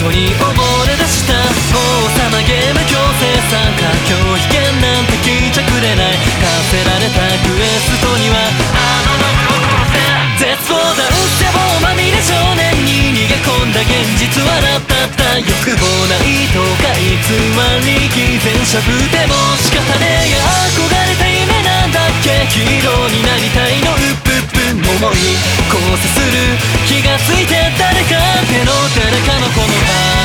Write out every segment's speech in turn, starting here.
トに溺れ出した王様ゲーム強制参加拒否権なんて聞いちゃくれない課せられたクエストにはあのノブを殺せ絶望だうって棒まみれ少年に逃げ込んだ現実はラッタッタ欲望ないとか偽り偽善者ぶでも仕方ねえや憧れた夢なんだっけヒーローになりたいのうっぷっぷ桃に交差する気がついて誰か手の誰かのこの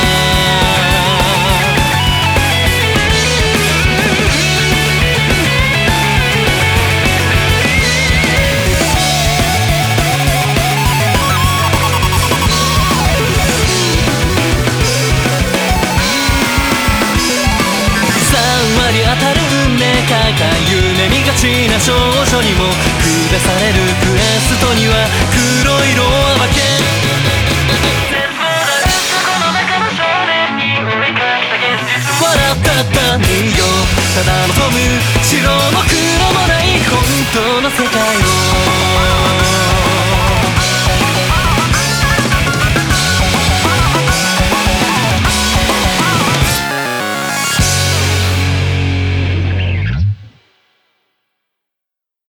当たる運命か夢見がちな少女にも下されるクエストには黒い色は負け絶望だこの中の少年に追いかけた現実笑ったった人形ただ望む白も黒もない本当の世界